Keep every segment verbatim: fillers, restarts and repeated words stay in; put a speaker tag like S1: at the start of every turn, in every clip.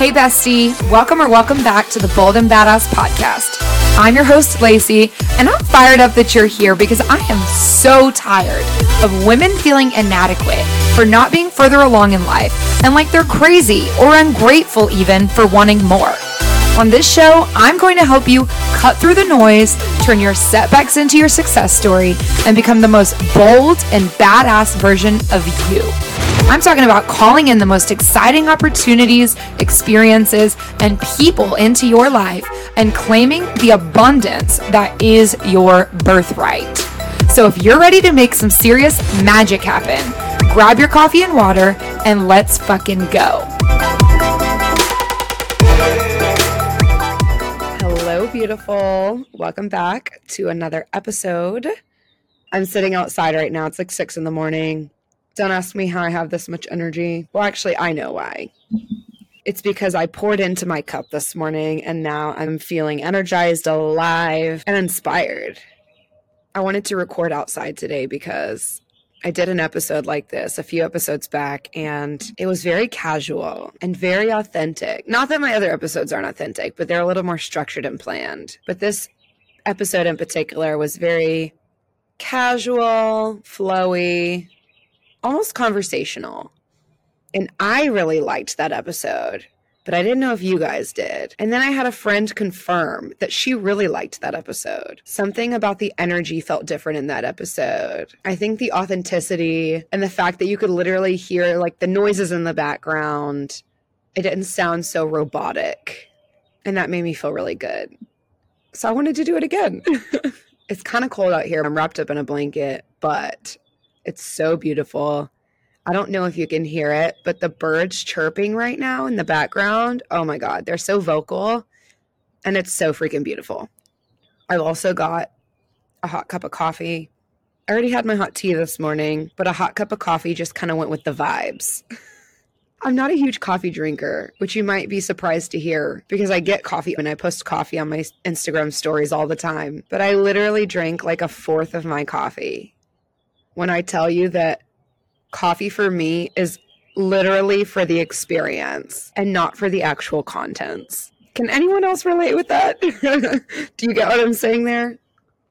S1: Hey bestie, welcome or welcome back to the Bold and Badass podcast. I'm your host Lacey, and I'm fired up that you're here because I am so tired of women feeling inadequate for not being further along in life and like they're crazy or ungrateful even for wanting more. On this show, I'm going to help you cut through the noise, turn your setbacks into your success story, and become the most bold and badass version of you. I'm talking about calling in the most exciting opportunities, experiences, and people into your life and claiming the abundance that is your birthright. So if you're ready to make some serious magic happen, grab your coffee and water and let's fucking go. Hello, beautiful. Welcome back to another episode. I'm sitting outside right now. It's like six in the morning. Don't ask me how I have this much energy. Well, actually, I know why. It's because I poured into my cup this morning and now I'm feeling energized, alive, and inspired. I wanted to record outside today because I did an episode like this a few episodes back and it was very casual and very authentic. Not that my other episodes aren't authentic, but they're a little more structured and planned. But this episode in particular was very casual, flowy, almost conversational. And I really liked that episode, but I didn't know if you guys did. And then I had a friend confirm that she really liked that episode. Something about the energy felt different in that episode. I think the authenticity and the fact that you could literally hear like the noises in the background, it didn't sound so robotic. And that made me feel really good. So I wanted to do it again. It's kind of cold out here. I'm wrapped up in a blanket, but it's so beautiful. I don't know if you can hear it, but the birds chirping right now in the background, oh my God, they're so vocal and it's so freaking beautiful. I've also got a hot cup of coffee. I already had my hot tea this morning, but a hot cup of coffee just kind of went with the vibes. I'm not a huge coffee drinker, which you might be surprised to hear because I get coffee and I post coffee on my Instagram stories all the time, but I literally drank like a fourth of my coffee. When I tell you that coffee for me is literally for the experience and not for the actual contents. Can anyone else relate with that? Do you get what I'm saying there?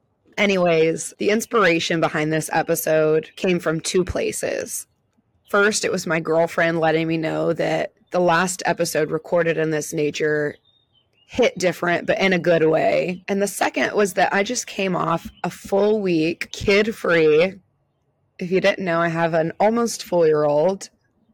S1: Anyways, the inspiration behind this episode came from two places. First, it was my girlfriend letting me know that the last episode recorded in this nature hit different, but in a good way. And the second was that I just came off a full week kid-free. If you didn't know, I have an almost four-year-old,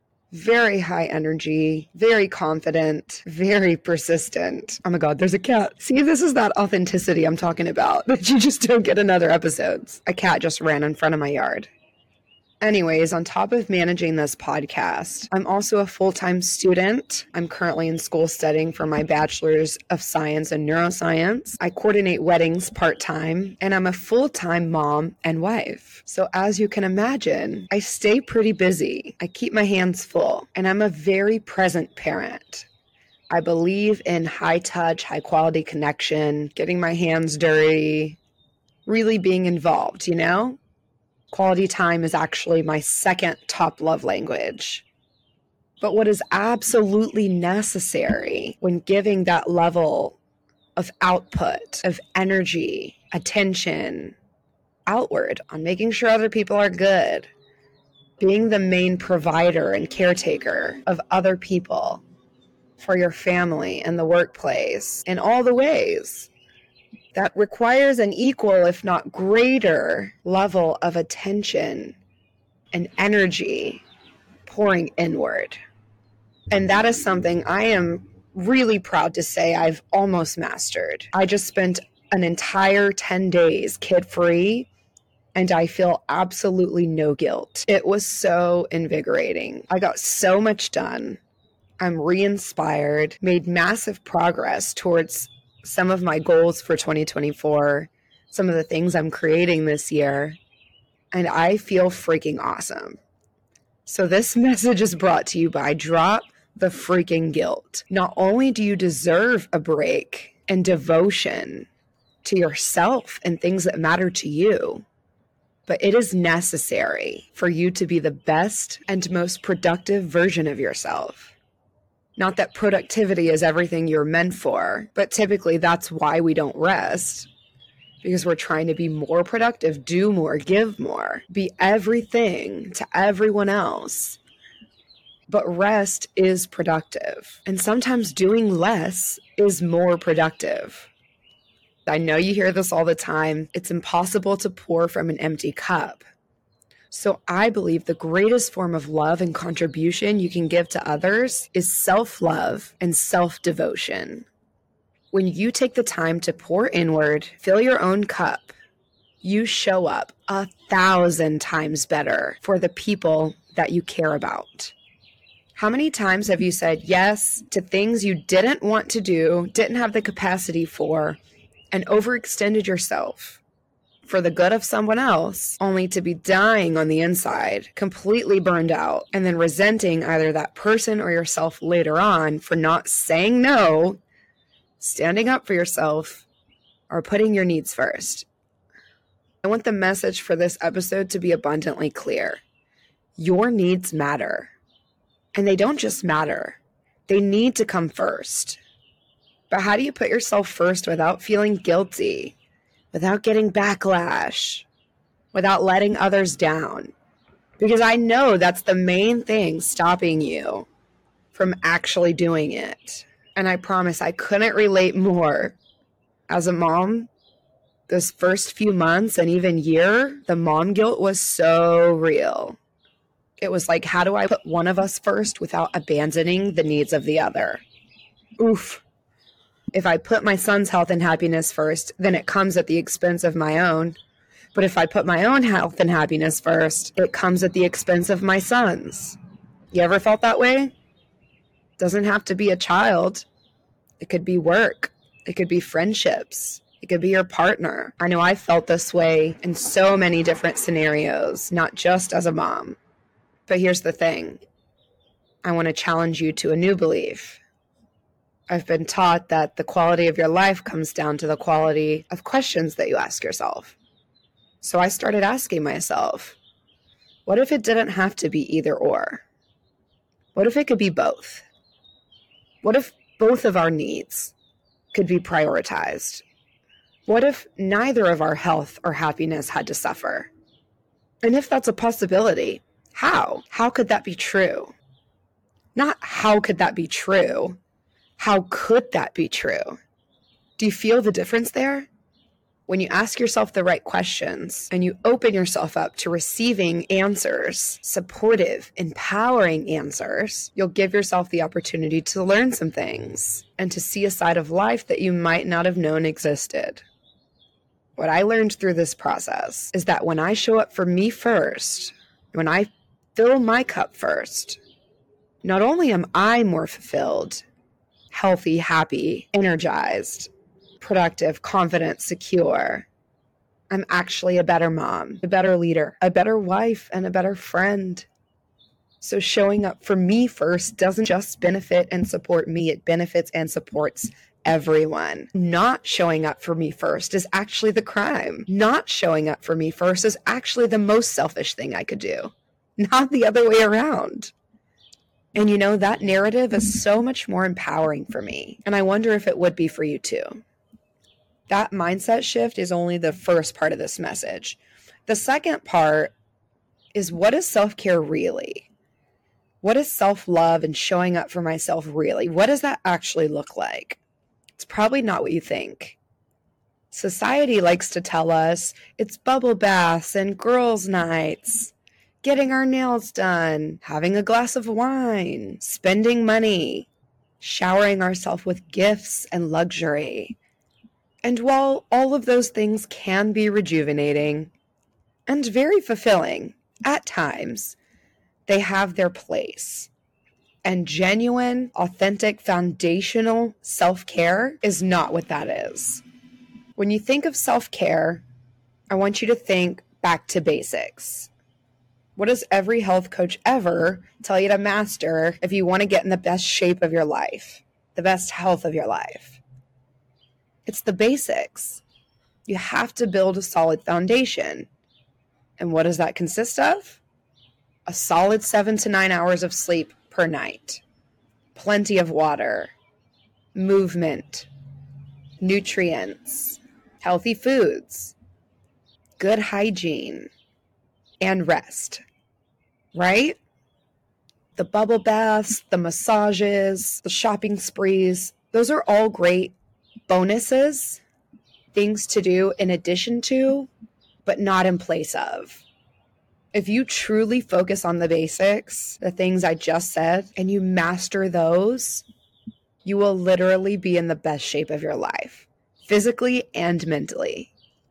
S1: very high energy, very confident, very persistent. Oh my God, there's a cat. See, this is that authenticity I'm talking about that you just don't get in other episodes. A cat just ran in front of my yard. Anyways, on top of managing this podcast, I'm also a full-time student. I'm currently in school studying for my Bachelor's of Science in Neuroscience. I coordinate weddings part-time, and I'm a full-time mom and wife. So as you can imagine, I stay pretty busy. I keep my hands full, and I'm a very present parent. I believe in high-touch, high-quality connection, getting my hands dirty, really being involved, you know? Quality time is actually my second top love language. But what is absolutely necessary when giving that level of output, of energy, attention, outward on making sure other people are good, being the main provider and caretaker of other people for your family and the workplace in all the ways, that requires an equal, if not greater, level of attention and energy pouring inward. And that is something I am really proud to say I've almost mastered. I just spent an entire ten days kid-free, and I feel absolutely no guilt. It was so invigorating. I got so much done. I'm re-inspired, made massive progress towards some of my goals for twenty twenty-four, some of the things I'm creating this year, and I feel freaking awesome. So this message is brought to you by Drop the Freaking Guilt. Not only do you deserve a break and devotion to yourself and things that matter to you, but it is necessary for you to be the best and most productive version of yourself. Not that productivity is everything you're meant for, but typically that's why we don't rest. Because we're trying to be more productive, do more, give more, be everything to everyone else. But rest is productive. And sometimes doing less is more productive. I know you hear this all the time. It's impossible to pour from an empty cup. So I believe the greatest form of love and contribution you can give to others is self-love and self-devotion. When you take the time to pour inward, fill your own cup, you show up a thousand times better for the people that you care about. How many times have you said yes to things you didn't want to do, didn't have the capacity for, and overextended yourself for the good of someone else, only to be dying on the inside, completely burned out, and then resenting either that person or yourself later on for not saying no, standing up for yourself, or putting your needs first? I want the message for this episode to be abundantly clear. Your needs matter. And they don't just matter. They need to come first. But how do you put yourself first without feeling guilty, without getting backlash, without letting others down? Because I know that's the main thing stopping you from actually doing it. And I promise I couldn't relate more. As a mom, those first few months and even year, the mom guilt was so real. It was like, how do I put one of us first without abandoning the needs of the other? Oof. If I put my son's health and happiness first, then it comes at the expense of my own. But if I put my own health and happiness first, it comes at the expense of my son's. You ever felt that way? Doesn't have to be a child. It could be work. It could be friendships. It could be your partner. I know I felt this way in so many different scenarios, not just as a mom. But here's the thing. I want to challenge you to a new belief. I've been taught that the quality of your life comes down to the quality of questions that you ask yourself. So I started asking myself, what if it didn't have to be either or? What if it could be both? What if both of our needs could be prioritized? What if neither of our health or happiness had to suffer? And if that's a possibility, how? How could that be true? Not how could that be true? How could that be true? Do you feel the difference there? When you ask yourself the right questions and you open yourself up to receiving answers, supportive, empowering answers, you'll give yourself the opportunity to learn some things and to see a side of life that you might not have known existed. What I learned through this process is that when I show up for me first, when I fill my cup first, not only am I more fulfilled, healthy, happy, energized, productive, confident, secure, I'm actually a better mom, a better leader, a better wife, and a better friend. So showing up for me first doesn't just benefit and support me, it benefits and supports everyone. Not showing up for me first is actually the crime. Not showing up for me first is actually the most selfish thing I could do, not the other way around. And you know, that narrative is so much more empowering for me. And I wonder if it would be for you too. That mindset shift is only the first part of this message. The second part is, what is self-care really? What is self-love and showing up for myself really? What does that actually look like? It's probably not what you think. Society likes to tell us it's bubble baths and girls' nights, getting our nails done, having a glass of wine, spending money, showering ourselves with gifts and luxury. And while all of those things can be rejuvenating and very fulfilling at times, they have their place. And genuine, authentic, foundational self-care is not what that is. When you think of self-care, I want you to think back to basics. What does every health coach ever tell you to master if you want to get in the best shape of your life, the best health of your life? It's the basics. You have to build a solid foundation. And what does that consist of? A solid seven to nine hours of sleep per night. plenty of water, movement, nutrients, healthy foods, good hygiene, and rest, right? The bubble baths, the massages, the shopping sprees, those are all great bonuses, things to do in addition to, but not in place of. If you truly focus on the basics, the things I just said, and you master those, you will literally be in the best shape of your life, physically and mentally.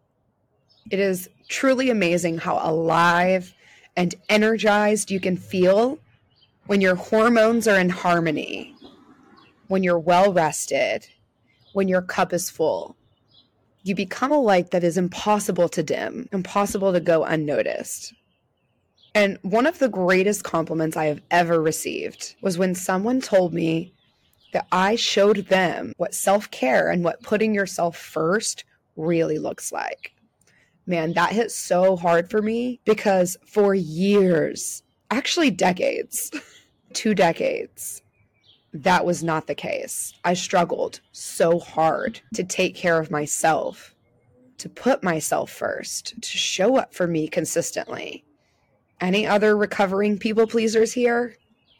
S1: It is truly amazing how alive and energized you can feel when your hormones are in harmony, when you're well rested, when your cup is full. You become a light that is impossible to dim, impossible to go unnoticed. And one of the greatest compliments I have ever received was when someone told me that I showed them what self-care and what putting yourself first really looks like. Man, that hit so hard for me because for years, actually decades, two decades, that was not the case. I struggled so hard to take care of myself, to put myself first, to show up for me consistently. Any other recovering people pleasers here?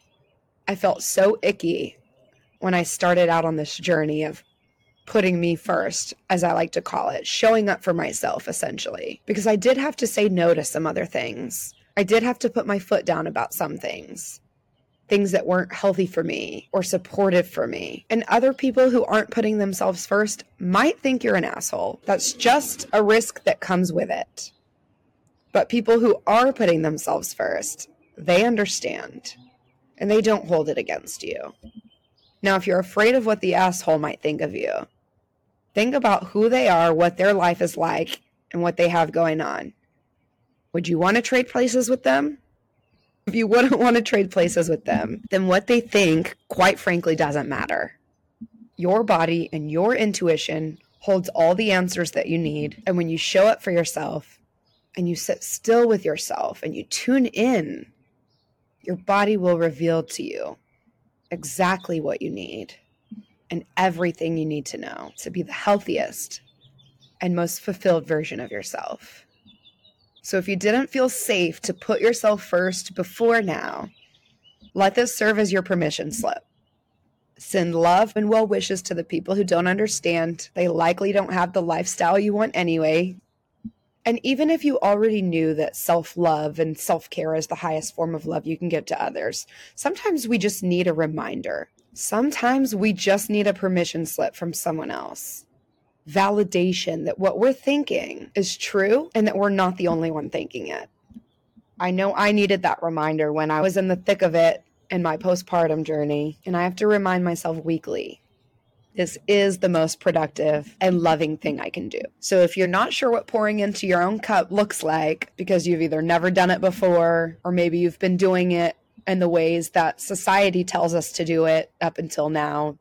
S1: I felt so icky when I started out on this journey of putting me first, as I like to call it, showing up for myself, essentially. Because I did have to say no to some other things. I did have to put my foot down about some things. Things that weren't healthy for me or supportive for me. And other people who aren't putting themselves first might think you're an asshole. That's just a risk that comes with it. But people who are putting themselves first, they understand. And they don't hold it against you. Now, if you're afraid of what the asshole might think of you, think about who they are, what their life is like, and what they have going on. Would you want to trade places with them? If you wouldn't want to trade places with them, then what they think, quite frankly, doesn't matter. Your body and your intuition holds all the answers that you need. And when you show up for yourself and you sit still with yourself and you tune in, your body will reveal to you exactly what you need and everything you need to know to be the healthiest and most fulfilled version of yourself. So if you didn't feel safe to put yourself first before now, let this serve as your permission slip. Send love and well wishes to the people who don't understand. They likely don't have the lifestyle you want anyway. And even if you already knew that self-love and self-care is the highest form of love you can give to others, sometimes we just need a reminder. Sometimes we just need a permission slip from someone else. Validation that what we're thinking is true and that we're not the only one thinking it. I know I needed that reminder when I was in the thick of it in my postpartum journey, and I have to remind myself weekly. This is the most productive and loving thing I can do. So if you're not sure what pouring into your own cup looks like because you've either never done it before or maybe you've been doing it in the ways that society tells us to do it up until now,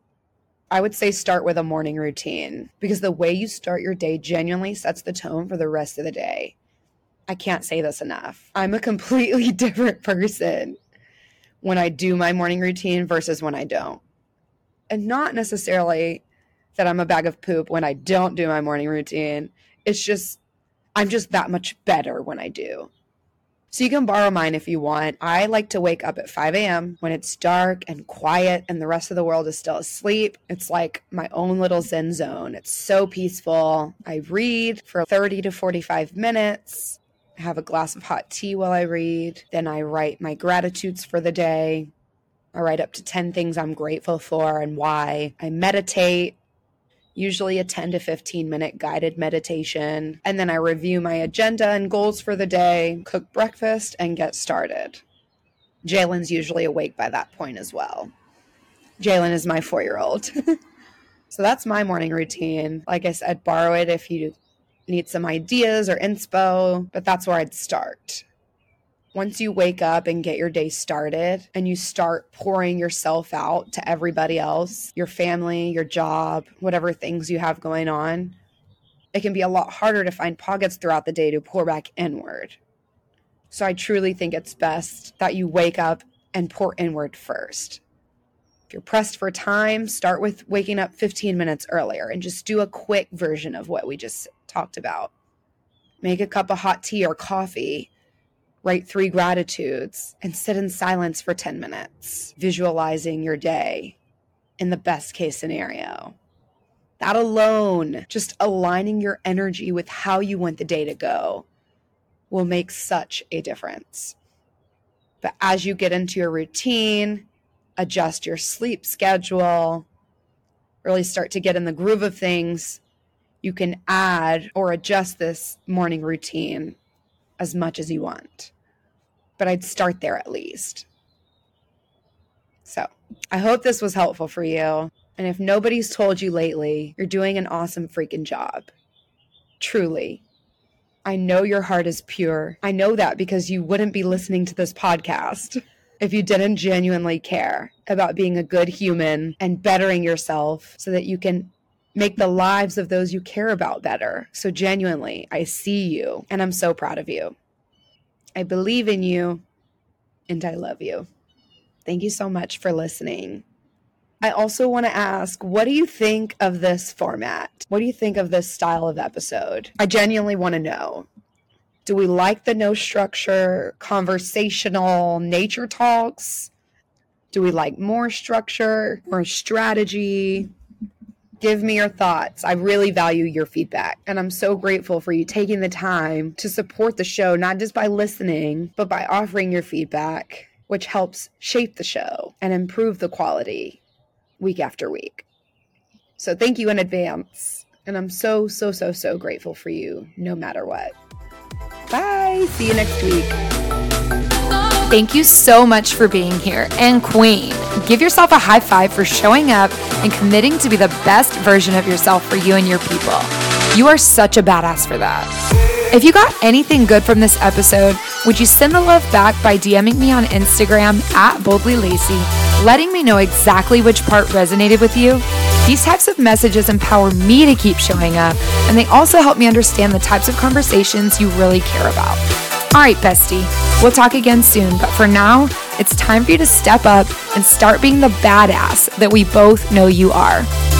S1: I would say start with a morning routine because the way you start your day genuinely sets the tone for the rest of the day. I can't say this enough. I'm a completely different person when I do my morning routine versus when I don't. And not necessarily that I'm a bag of poop when I don't do my morning routine. It's just, I'm just that much better when I do. So you can borrow mine if you want. I like to wake up at five a.m. when it's dark and quiet and the rest of the world is still asleep. It's like my own little Zen zone. It's so peaceful. I read for thirty to forty-five minutes. I have a glass of hot tea while I read. Then I write my gratitudes for the day. I write up to ten things I'm grateful for and why. I meditate, usually a ten to fifteen minute guided meditation. And then I review my agenda and goals for the day, cook breakfast, and get started. Jalen's usually awake by that point as well. Jalen is my four-year-old. So that's my morning routine. Like I said, borrow it if you need some ideas or inspo, but that's where I'd start. Once you wake up and get your day started and you start pouring yourself out to everybody else, your family, your job, whatever things you have going on, it can be a lot harder to find pockets throughout the day to pour back inward. So I truly think it's best that you wake up and pour inward first. If you're pressed for time, start with waking up fifteen minutes earlier and just do a quick version of what we just talked about. Make a cup of hot tea or coffee, write three gratitudes, and sit in silence for ten minutes, visualizing your day in the best case scenario. That alone, just aligning your energy with how you want the day to go, will make such a difference. But as you get into your routine, adjust your sleep schedule, really start to get in the groove of things, you can add or adjust this morning routine as much as you want. But I'd start there at least. So I hope this was helpful for you. And if nobody's told you lately, you're doing an awesome freaking job. Truly. I know your heart is pure. I know that because you wouldn't be listening to this podcast if you didn't genuinely care about being a good human and bettering yourself so that you can make the lives of those you care about better. So genuinely, I see you and I'm so proud of you. I believe in you and I love you. Thank you so much for listening. I also want to ask, what do you think of this format? What do you think of this style of episode? I genuinely want to know. Do we like the no structure, conversational nature talks? Do we like more structure, more strategy? Give me your thoughts. I really value your feedback. And I'm so grateful for you taking the time to support the show, not just by listening, but by offering your feedback, which helps shape the show and improve the quality week after week. So thank you in advance. And I'm so, so, so, so grateful for you, no matter what. Bye. See you next week.
S2: Thank you so much for being here. And Queen, give yourself a high five for showing up and committing to be the best version of yourself for you and your people. You are such a badass for that. If you got anything good from this episode, would you send the love back by DMing me on Instagram at boldlylacy, letting me know exactly which part resonated with you? These types of messages empower me to keep showing up, and they also help me understand the types of conversations you really care about. All right, bestie, we'll talk again soon, but for now, it's time for you to step up and start being the badass that we both know you are.